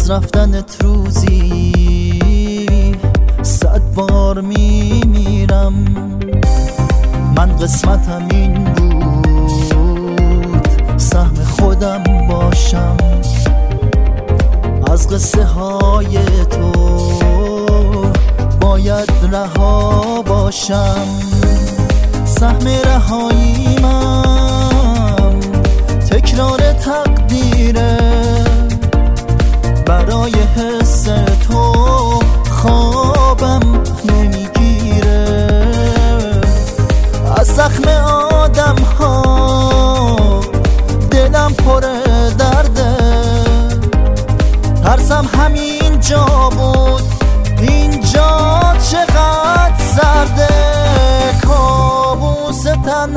از رفتنت روزی 100 بار میمیرم. من قسمتم این بود سهم خودم باشم، از قصه های تو باید رها باشم. سهم رهاییمم تکرار تقدیره، برای حس تو خوابم نمیگیره. از زخم آدم ها دلم پر درده، ترسم همین جا بود، اینجا چقدر سرده. کابوس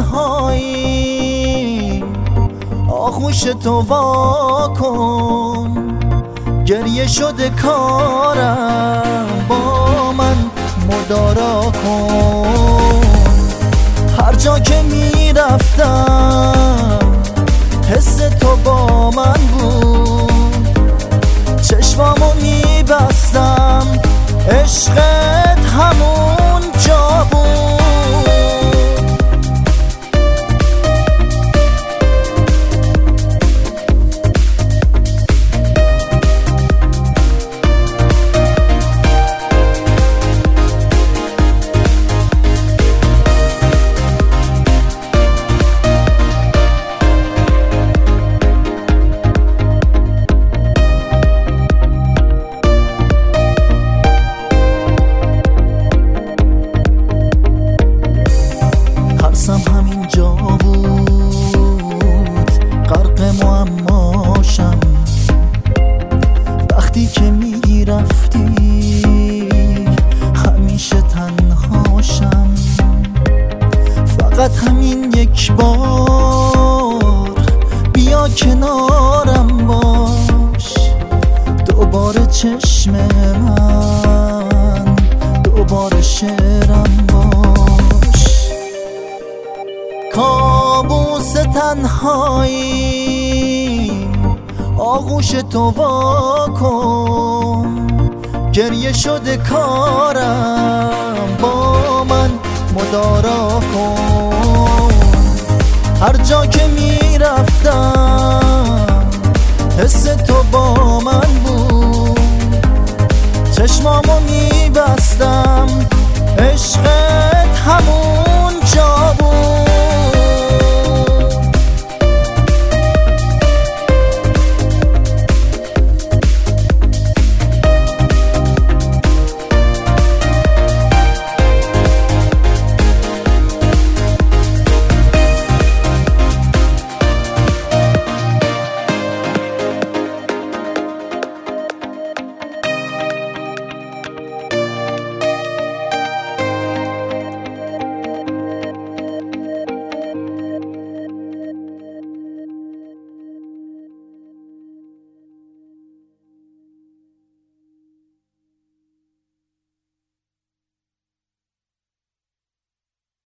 تنهایی آغوش تو واکن، گریه شده کارم با من مدارا کن. هر جا که میرفتم حس تو با من بود، چشمامو میبستم عشقت همون جا بود. همین جا بود غرق معماشم، وقتی که میرفتی همیشه تنهاشم. فقط همین یک بار بیا کنارم باش، دوباره چشم من دوباره شعرم باش. کابوس تنهایی آغوش تو واکن، گریه شده کارم با